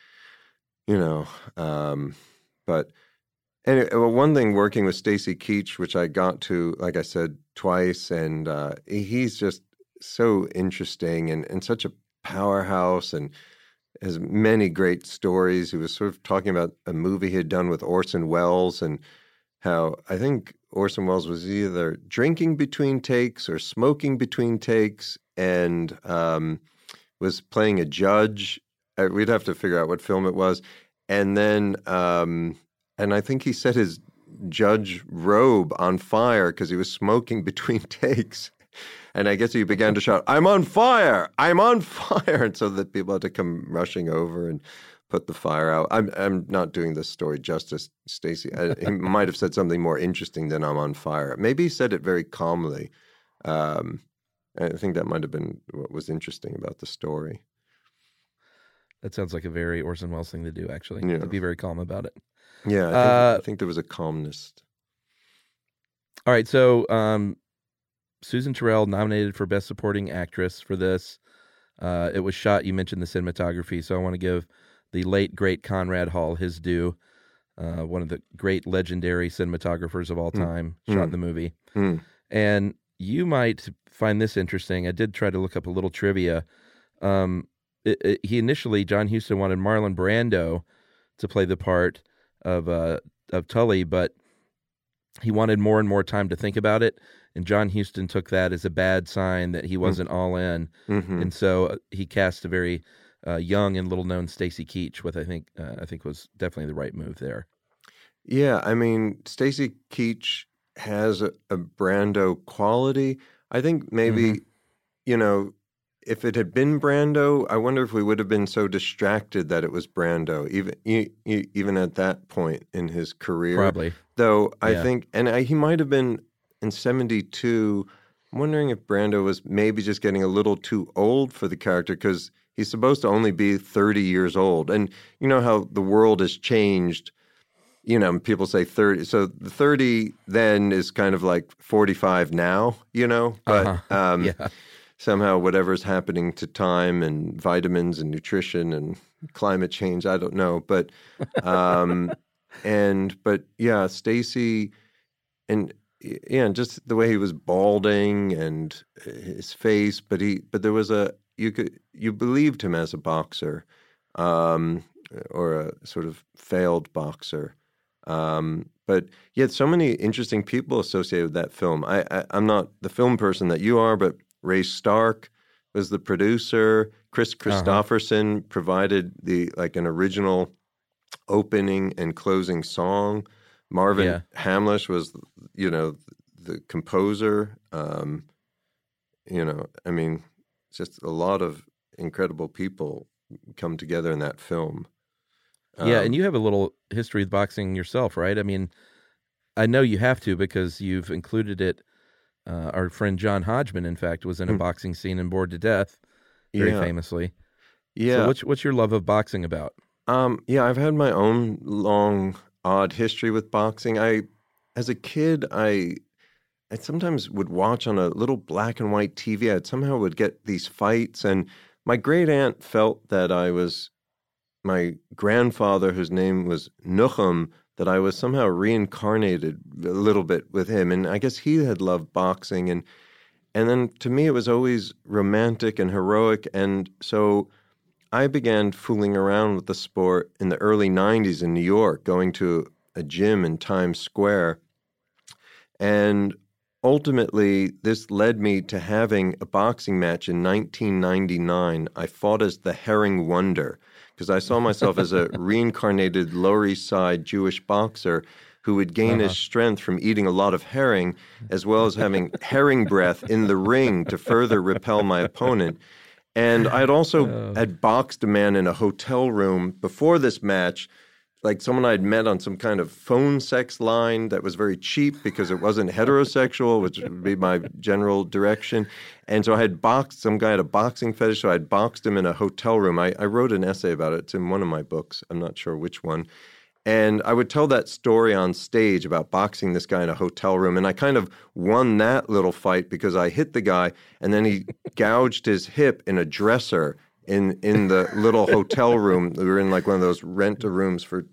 but anyway, one thing working with Stacy Keach, which I got to, like I said, twice, and he's just so interesting and such a powerhouse and has many great stories. He was sort of talking about a movie he had done with Orson Welles and how I think Orson Welles was either drinking between takes or smoking between takes and was playing a judge. We'd have to figure out what film it was. And then... and I think he set his judge robe on fire because he was smoking between takes. And I guess he began to shout, "I'm on fire! I'm on fire!" And so that people had to come rushing over and put the fire out. I'm not doing this story justice, Stacy. He might have said something more interesting than "I'm on fire." Maybe he said it very calmly. I think that might have been what was interesting about the story. That sounds like a very Orson Welles thing to do, actually, to be very calm about it. Yeah, I think there was a calmness. All right, so Susan Tyrrell nominated for Best Supporting Actress for this. It was shot, you mentioned the cinematography, so I want to give the late, great Conrad Hall his due. One of the great legendary cinematographers of all time shot the movie. And you might find this interesting. I did try to look up a little trivia. He initially, John Huston wanted Marlon Brando to play the part of Tully, but he wanted more and more time to think about it, and John Huston took that as a bad sign that he wasn't all in, and so he cast a very young and little-known Stacy Keach, which I think was definitely the right move there. Yeah, I mean, Stacy Keach has a Brando quality. I think maybe, if it had been Brando, I wonder if we would have been so distracted that it was Brando, even at that point in his career. Probably. Though I think, and he might have been in 72. I'm wondering if Brando was maybe just getting a little too old for the character because he's supposed to only be 30 years old. And you know how the world has changed. People say 30. So the 30 then is kind of like 45 now, but somehow whatever's happening to time and vitamins and nutrition and climate change, I don't know. But, Stacy and just the way he was balding and his face, but there was you believed him as a boxer, or a sort of failed boxer. But yet so many interesting people associated with that film. I'm not the film person that you are, but Ray Stark was the producer. Chris Christopherson provided an original opening and closing song. Marvin Hamlish was, the composer. I mean, just a lot of incredible people come together in that film. Yeah, and you have a little history with boxing yourself, right? I mean, I know you have to because you've included it. Our friend John Hodgman, in fact, was in a boxing scene and bored to death, very Yeah. famously. So Yeah. what's your love of boxing about? Yeah, I've had my own long, odd history with boxing. As a kid, I sometimes would watch on a little black and white TV. I somehow would get these fights, and my great aunt felt that I was my grandfather, whose name was Nuchum, that I was somehow reincarnated a little bit with him, and I guess he had loved boxing, and then to me it was always romantic and heroic, and so I began fooling around with the sport in the early '90s in New York, going to a gym in Times Square, and ultimately, this led me to having a boxing match in 1999. I fought as the Herring Wonder because I saw myself as a reincarnated Lower East Side Jewish boxer who would gain his strength from eating a lot of herring, as well as having herring breath in the ring to further repel my opponent. And I had also had boxed a man in a hotel room before this match, like someone I'd met on some kind of phone sex line that was very cheap because it wasn't heterosexual, which would be my general direction. And so I had boxed some guy, had a boxing fetish, so I had boxed him in a hotel room. I wrote an essay about it. It's in one of my books. I'm not sure which one. And I would tell that story on stage about boxing this guy in a hotel room. And I kind of won that little fight because I hit the guy, and then he gouged his hip in a dresser in the little hotel room. We were in like one of those rent-a-rooms for,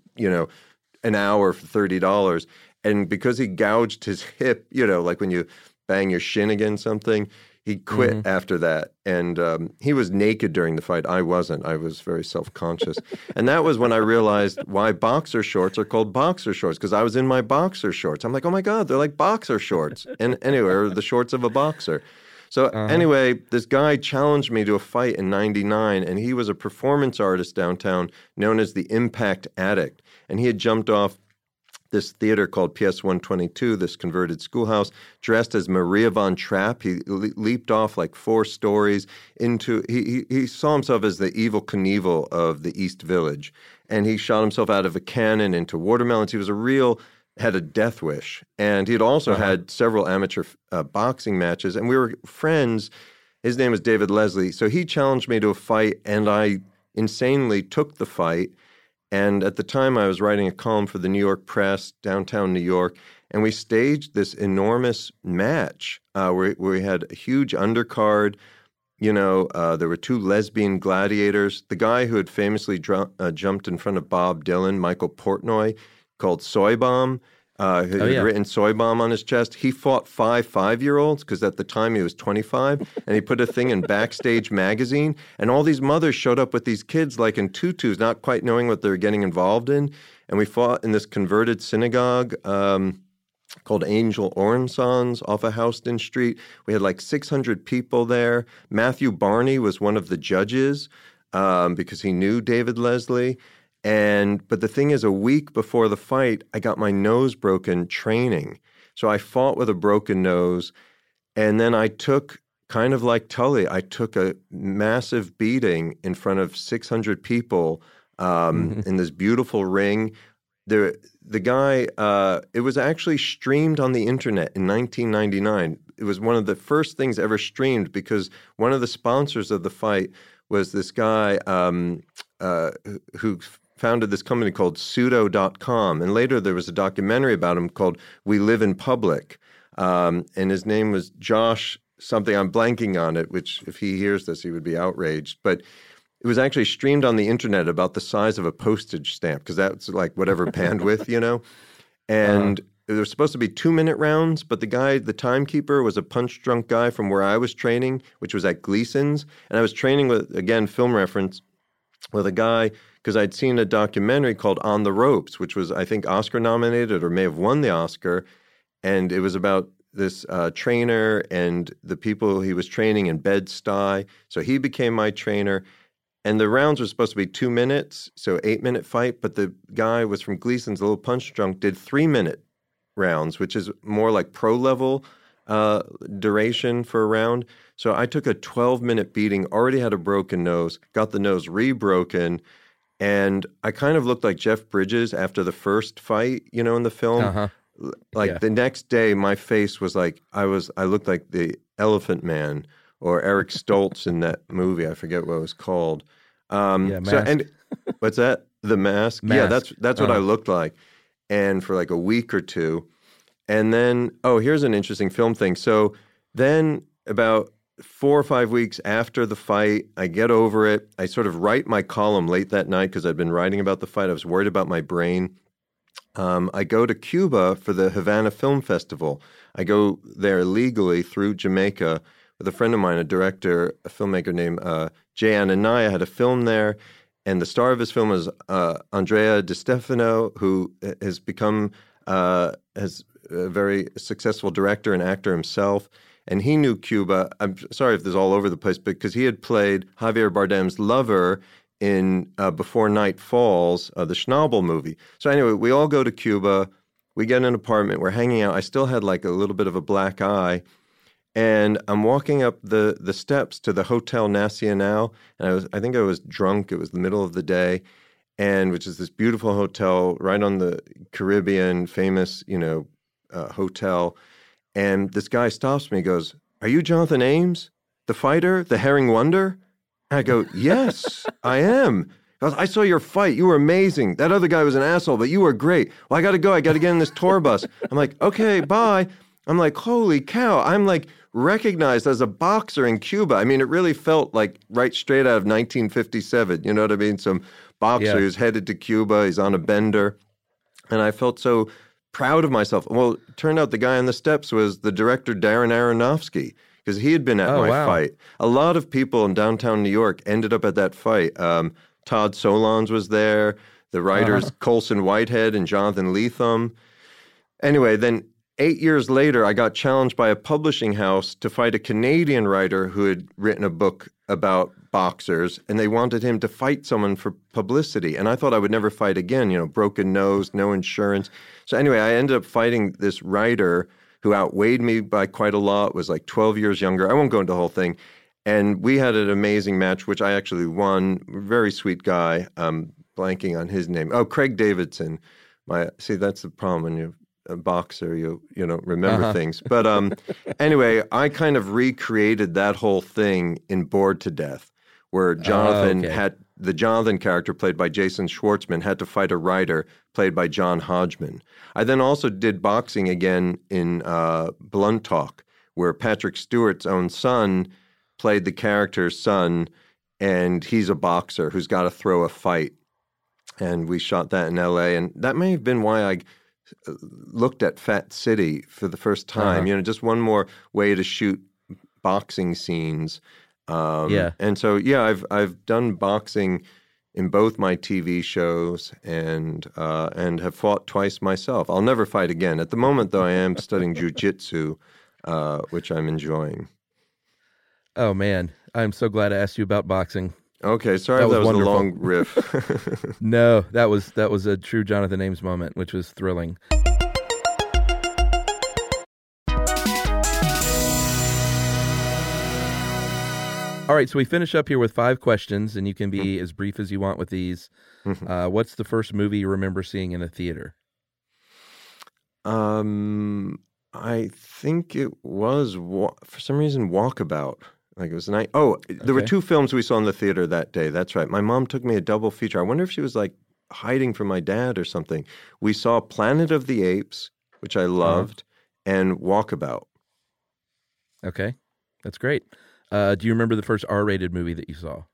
an hour for $30. And because he gouged his hip, like when you bang your shin against something, he quit after that. And he was naked during the fight. I wasn't. I was very self-conscious. And that was when I realized why boxer shorts are called boxer shorts, because I was in my boxer shorts. I'm like, oh my God, they're like boxer shorts. And anyway, the shorts of a boxer. So anyway, this guy challenged me to a fight in '99, and he was a performance artist downtown known as the Impact Addict. And he had jumped off this theater called PS 122, this converted schoolhouse, dressed as Maria von Trapp. He leaped off like 4 stories into, he saw himself as the Evel Knievel of the East Village. And he shot himself out of a cannon into watermelons. He was had a death wish. And he had also had several amateur boxing matches. And we were friends. His name was David Leslie. So he challenged me to a fight, and I insanely took the fight. And at the time, I was writing a column for the New York Press, downtown New York, and we staged this enormous match where we had a huge undercard. There were 2 lesbian gladiators. The guy who had famously jumped in front of Bob Dylan, Michael Portnoy, called Soy Bomb, who had written Soy Bomb on his chest. He fought 5 5-year-olds because at the time he was 25, and he put a thing in Backstage magazine, and all these mothers showed up with these kids like in tutus, not quite knowing what they were getting involved in, and we fought in this converted synagogue called Angel Orensons off of Houston Street. We had like 600 people there. Matthew Barney was one of the judges because he knew David Leslie. But the thing is, a week before the fight, I got my nose broken training. So I fought with a broken nose, and then I took, kind of like Tully, I took a massive beating in front of 600 people in this beautiful ring. The guy, it was actually streamed on the internet in 1999. It was one of the first things ever streamed because one of the sponsors of the fight was this guy who founded this company called Pseudo.com. And later there was a documentary about him called We Live in Public. And his name was Josh something. I'm blanking on it, which if he hears this, he would be outraged. But it was actually streamed on the internet about the size of a postage stamp because that's like whatever bandwidth, And there were supposed to be 2-minute rounds, but the timekeeper was a punch-drunk guy from where I was training, which was at Gleason's. And I was training with, again, film reference, with a guy because I'd seen a documentary called On the Ropes, which was, I think, Oscar nominated or may have won the Oscar. And it was about this trainer and the people he was training in Bed-Stuy. So he became my trainer. And the rounds were supposed to be 2 minutes, so 8-minute fight. But the guy was from Gleason's, a little punch drunk, did 3-minute rounds, which is more like pro level duration for a round. So I took a 12-minute beating, already had a broken nose, got the nose re-broken, And I kind of looked like Jeff Bridges after the first fight, in the film. Uh-huh. Like Yeah. the next day, my face was like I looked like the Elephant Man or Eric Stoltz in that movie. I forget what it was called. Yeah, Mask. What's that? The Mask. Yeah, Mask. that's what I looked like. And for like a week or two, and then here's an interesting film thing. So then about 4 or 5 weeks after the fight, I get over it. I sort of write my column late that night because I'd been writing about the fight. I was worried about my brain. I go to Cuba for the Havana Film Festival. I go there legally through Jamaica with a friend of mine, a director, a filmmaker named Jay Ananaya, had a film there. And the star of his film is Andrea Di Stefano, who has become has a very successful director and actor himself. And he knew Cuba. I'm sorry if this is all over the place, because he had played Javier Bardem's lover in Before Night Falls, the Schnabel movie. So anyway, we all go to Cuba. We get an apartment. We're hanging out. I still had like a little bit of a black eye. And I'm walking up the steps to the Hotel Nacional, and I think I was drunk. It was the middle of the day, and which is this beautiful hotel right on the Caribbean, famous, hotel. And this guy stops me, goes, "Are you Jonathan Ames, the fighter, the Herring Wonder?" And I go, "Yes, I am." He goes, "I saw your fight. You were amazing. That other guy was an asshole, but you were great. Well, I got to go. I got to get in this tour bus." I'm like, "Okay, bye." I'm like, holy cow. I'm like recognized as a boxer in Cuba. I mean, it really felt like right straight out of 1957. You know what I mean? Some boxer who's headed to Cuba. He's on a bender. And I felt so proud of myself. Well, it turned out the guy on the steps was the director, Darren Aronofsky, because he had been at my fight. A lot of people in downtown New York ended up at that fight. Todd Solondz was there. The writers Colson Whitehead and Jonathan Lethem. Anyway, then 8 years later, I got challenged by a publishing house to fight a Canadian writer who had written a book about boxers, and they wanted him to fight someone for publicity. And I thought I would never fight again, broken nose, no insurance. So anyway, I ended up fighting this writer who outweighed me by quite a lot, was like 12 years younger. I won't go into the whole thing. And we had an amazing match, which I actually won. Very sweet guy. Blanking on his name. Oh, Craig Davidson. See, that's the problem when you're a boxer, you don't remember things. But anyway, I kind of recreated that whole thing in Bored to Death, where Jonathan had the Jonathan character played by Jason Schwartzman had to fight a writer played by John Hodgman. I then also did boxing again in Blunt Talk, where Patrick Stewart's own son played the character's son, and he's a boxer who's got to throw a fight. And we shot that in L.A., and that may have been why I looked at Fat City for the first time. Just one more way to shoot boxing scenes. And so I've done boxing in both my TV shows and have fought twice myself. I'll never fight again. At the moment, though, I am studying jiu-jitsu, which I'm enjoying. Oh man, I'm so glad I asked you about boxing. Okay, sorry that was a long riff. No, that was a true Jonathan Ames moment, which was thrilling. All right, so we finish up here with 5 questions, and you can be as brief as you want with these. What's the first movie you remember seeing in a theater? I think it was, for some reason, Walkabout. Like it was night. Oh, there were 2 films we saw in the theater that day. That's right. My mom took me a double feature. I wonder if she was like hiding from my dad or something. We saw Planet of the Apes, which I loved, and Walkabout. Okay, that's great. Do you remember the first R-rated movie that you saw?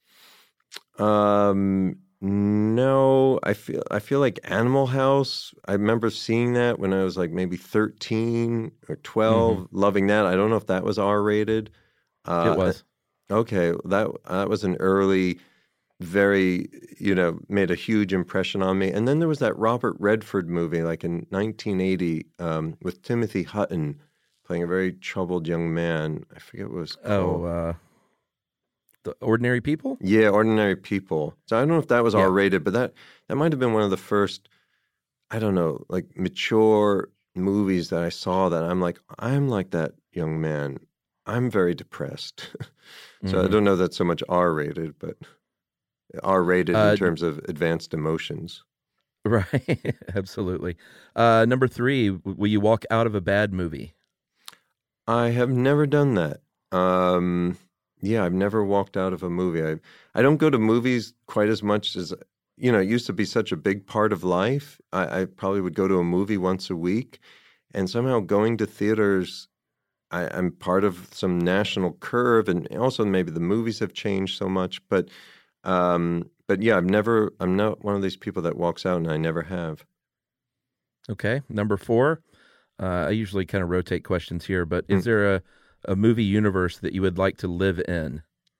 No, I feel like Animal House. I remember seeing that when I was like maybe 13 or 12, loving that. I don't know if that was R-rated. It was. Okay, that was an early, very, made a huge impression on me. And then there was that Robert Redford movie, like in 1980, with Timothy Hutton playing a very troubled young man. I forget what it was called. The Ordinary People? Yeah, Ordinary People. So I don't know if that was R-rated, but that might have been one of the first, I don't know, like mature movies that I saw that I'm like that young man. I'm very depressed. So I don't know that's so much R-rated, but R-rated in terms of advanced emotions. Right. Absolutely. Number 3, will you walk out of a bad movie? I have never done that. Yeah, I've never walked out of a movie. I don't go to movies quite as much as, it used to be such a big part of life. I probably would go to a movie once a week, and somehow going to theaters, I'm part of some national curve, and also maybe the movies have changed so much. But yeah, I'm not one of these people that walks out, and I never have. Okay. Number 4, I usually kind of rotate questions here, but is there a movie universe that you would like to live in?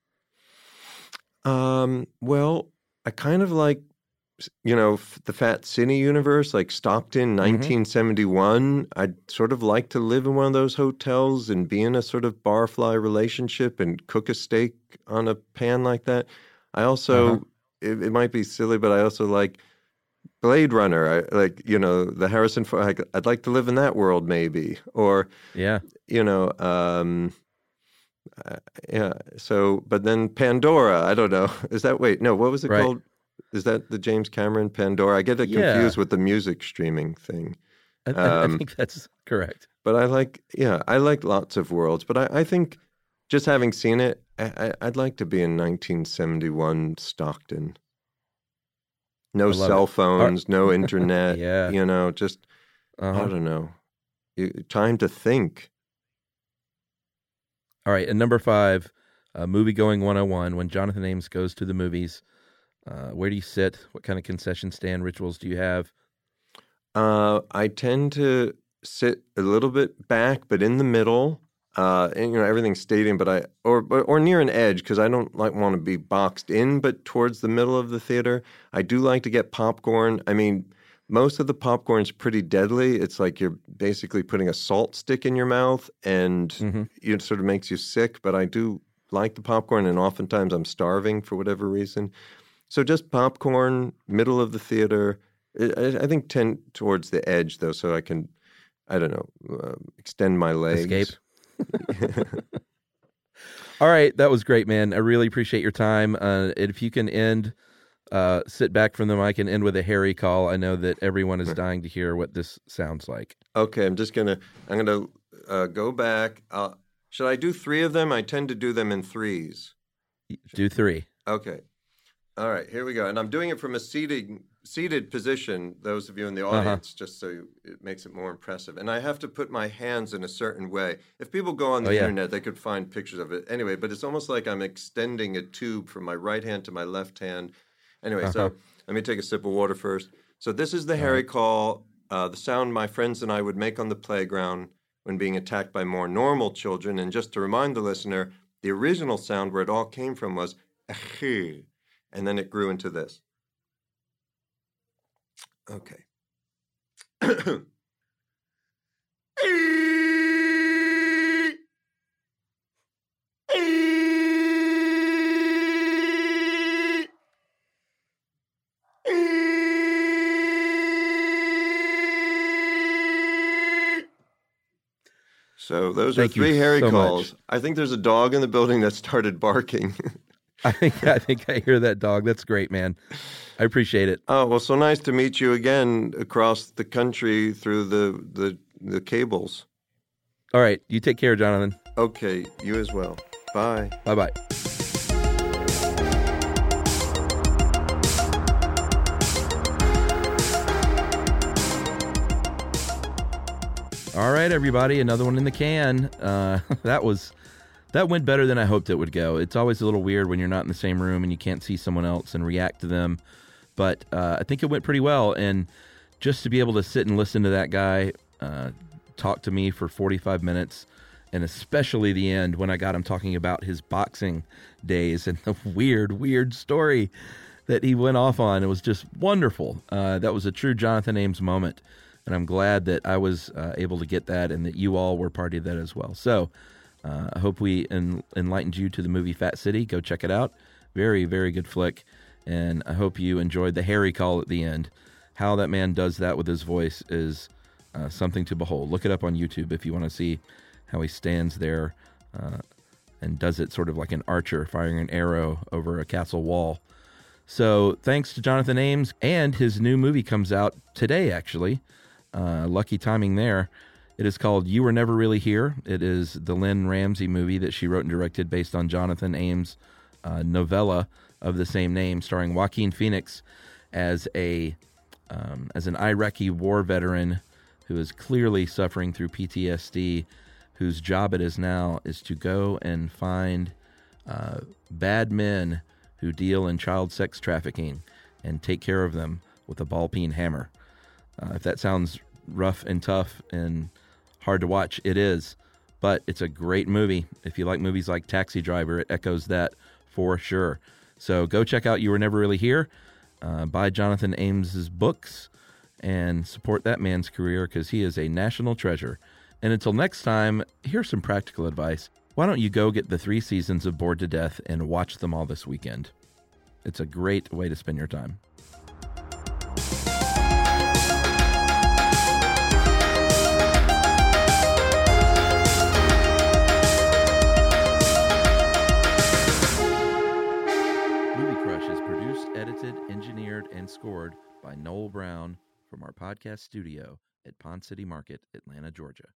Well, I kind of like, the Fat City universe, like Stockton, 1971. I'd sort of like to live in one of those hotels and be in a sort of barfly relationship and cook a steak on a pan like that. I also, it might be silly, but I also like Blade Runner. I like, the Harrison Ford. I'd like to live in that world maybe. Or, yeah. Yeah. So, but then Pandora, I don't know. What was it called? Is that the James Cameron Pandora? I get it confused with the music streaming thing. I think that's correct. But I like lots of worlds. But I think just having seen it, I'd like to be in 1971 Stockton. No cell phones, no internet. Yeah. Just, I don't know. Time to think. All right, and number 5, movie going 101. When Jonathan Ames goes to the movies, where do you sit? What kind of concession stand rituals do you have? I tend to sit a little bit back, but in the middle. And everything's stadium, but or near an edge, because I don't want to be boxed in, but towards the middle of the theater. I do like to get popcorn. I mean, most of the popcorn's pretty deadly. It's like you're basically putting a salt stick in your mouth, and it sort of makes you sick. But I do like the popcorn, and oftentimes I'm starving for whatever reason. So just popcorn, middle of the theater. I think tend towards the edge, though, so I can, I don't know, extend my legs. Escape. All right, that was great, man. I really appreciate your time. If you can sit back from the mic and end with a Harry call. I know that everyone is dying to hear what this sounds like. Okay, I'm gonna go back. Should I do 3 of them? I tend to do them in 3s. Do 3. Okay. All right, here we go. And I'm doing it from a seated position, those of you in the audience, just so it makes it more impressive. And I have to put my hands in a certain way. If people go on the internet, they could find pictures of it. Anyway, but it's almost like I'm extending a tube from my right hand to my left hand. Anyway, so let me take a sip of water first. So this is the Harry call, the sound my friends and I would make on the playground when being attacked by more normal children. And just to remind the listener, the original sound where it all came from was "achi," and then it grew into this. Okay. So those are 3 Harry calls. Much. I think there's a dog in the building that started barking. I think I hear that dog. That's great, man. I appreciate it. Oh, well, so nice to meet you again across the country through the cables. All right. You take care, Jonathan. Okay. You as well. Bye. Bye-bye. All right, everybody. Another one in the can. That went better than I hoped it would go. It's always a little weird when you're not in the same room and you can't see someone else and react to them. But I think it went pretty well. And just to be able to sit and listen to that guy talk to me for 45 minutes, and especially the end when I got him talking about his boxing days and the weird story that he went off on, it was just wonderful. That was a true Jonathan Ames moment. And I'm glad that I was able to get that and that you all were part of that as well. So I hope we enlightened you to the movie Fat City. Go check it out. Very, very good flick. And I hope you enjoyed the Harry call at the end. How that man does that with his voice is something to behold. Look it up on YouTube if you want to see how he stands there and does it sort of like an archer firing an arrow over a castle wall. So thanks to Jonathan Ames, and his new movie comes out today, actually. Lucky timing there. It is called You Were Never Really Here. It is the Lynn Ramsey movie that she wrote and directed based on Jonathan Ames' novella of the same name, starring Joaquin Phoenix as an Iraqi war veteran who is clearly suffering through PTSD, whose job it is now is to go and find bad men who deal in child sex trafficking and take care of them with a ball-peen hammer. If that sounds rough and tough and hard to watch, it is. But it's a great movie. If you like movies like Taxi Driver, it echoes that for sure. So go check out You Were Never Really Here. Buy Jonathan Ames's books and support that man's career because he is a national treasure. And until next time, here's some practical advice. Why don't you go get the 3 seasons of Bored to Death and watch them all this weekend? It's a great way to spend your time. Movie Crush is produced, edited, engineered, and scored by Noel Brown from our podcast studio at Pond City Market, Atlanta, Georgia.